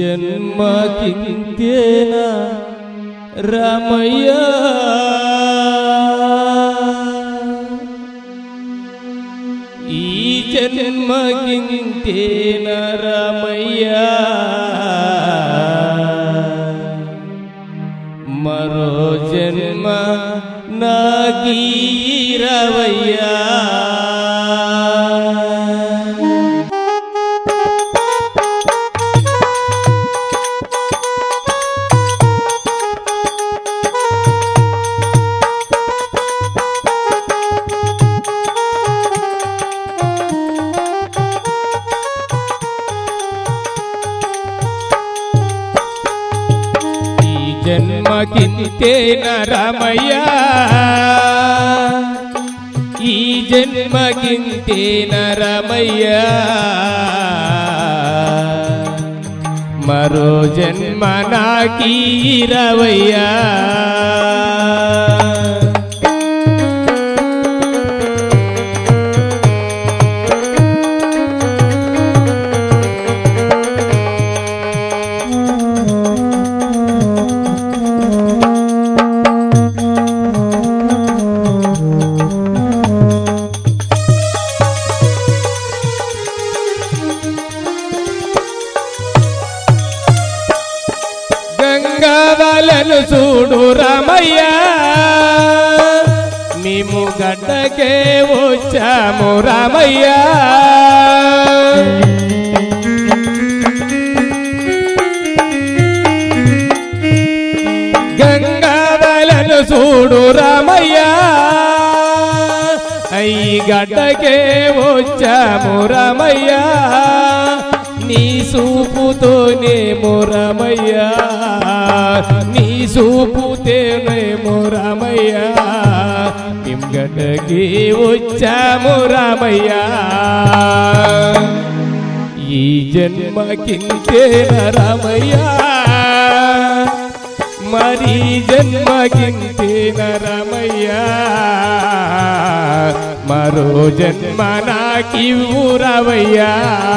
జన్మకింతేనా రామయ్య ఈ జన్మకింతేనా రామయ్య మరో జన్మ నాకీరవయ్యా జన్మకింతేనా రామయ్య ఈ జన్మకింతేనా రామయ్య మరో జన్మ నాకీరవయ్యా గంగావలను చూడు రామయ్య మేము గడ్డకే వచ్చాము రామయ్య గంగావలను చూడు రామయ్య అయ్యి గడ్డకే వచ్చాము రామయ్య నీ చూపుతోనే రామయ్యా నీ చూపుతేనే రామయ్యా గడ్డకి వచ్చాము రామయ్యా ఈ జన్మకింతేనా రామయ్యా మరి జన్మకింతేనా రామయ్యా మరో జన్మ నాకివ్వురవయ్యా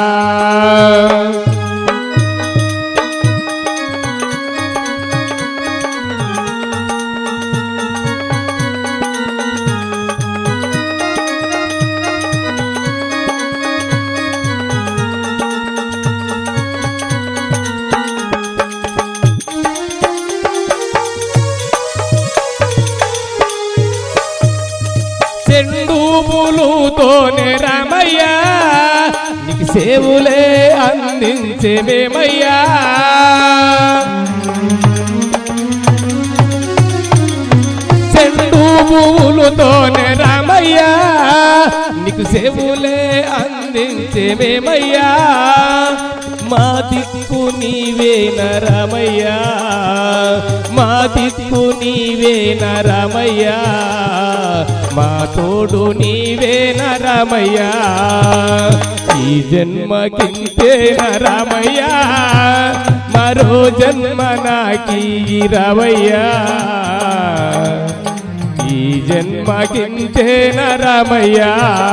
చెండు పూలుతోనే రామయ్యా నీకు సేవులే అందించేమయ్యా చెండు పూలుతోనే రామయ్యా నీకు సేవులే అందించేమయ్యా మా దిక్కు నీవేనా రామయ్యా మా దిక్కు నీవేనా రామయ్యా మా తోడు నీవేనా రామయ్యా ఈ జన్మకింతేనా రామయ్యా మరో జన్మ నాకీరవయ్యా ఈ జన్మకింతేనా రామయ్యా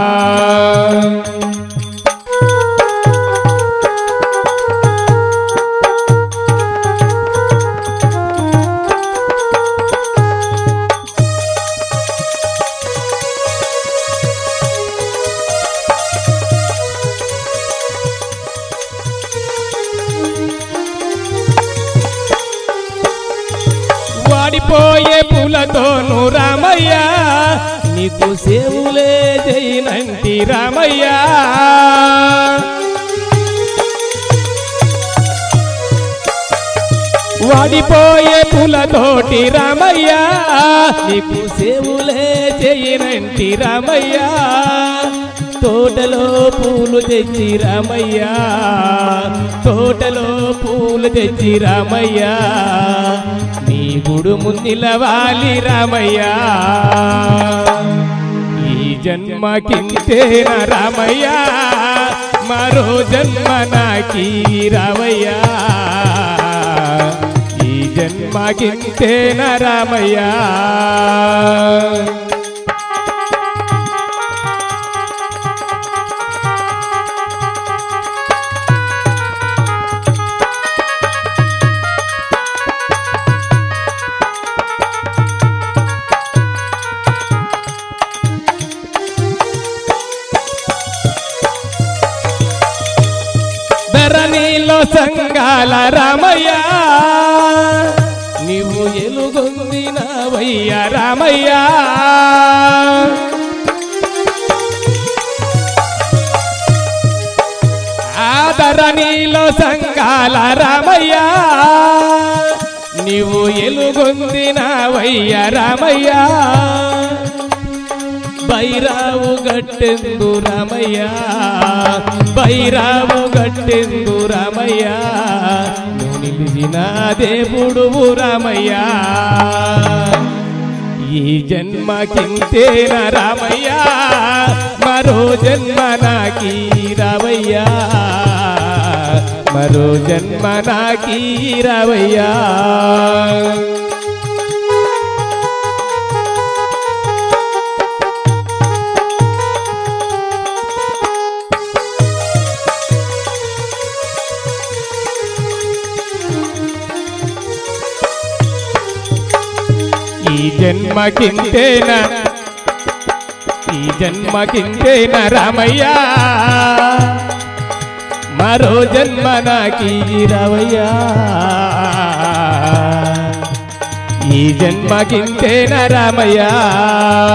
వాడిపోయే పూలతోను రామయ్య నీకు సేవులే చేయనంటి రామయ్య వాడిపోయే పూలతోటి రామయ్య నీకు సేవులే చేయనంటి రామయ్య తోటలో పూలు తెచ్చి రామయ్య తోటలో పూలు తెచ్చి రామయ్య నీ గుడుము నిలవాలి రామయ్య ఈ జన్మకింతేనా రామయ్య మరో జన్మ నాకీరవయ్య ఈ జన్మకింతేనా రామయ్య రావయ్య రామయ్య ఆదరణీలో సంగాల రామయ్య నీవు ఎలుగొందినావయ్య రామయ్య బైరావు గట్టెందు రామయ్య బైరావు గట్టెందు రామయ్య నువ్వు నిలిచిన దేవుడు రామయ్య ఈ జన్మకింతేన రామయ్య మరో జన్మ నాకీ రావయ్యా మరో జన్మ నాకీ రావయ్యా ఈ జన్మకింతేన రామయ్య మరో జన్మ నాకీ రావయ్యా ఈ జన్మకింతేన రామయ్య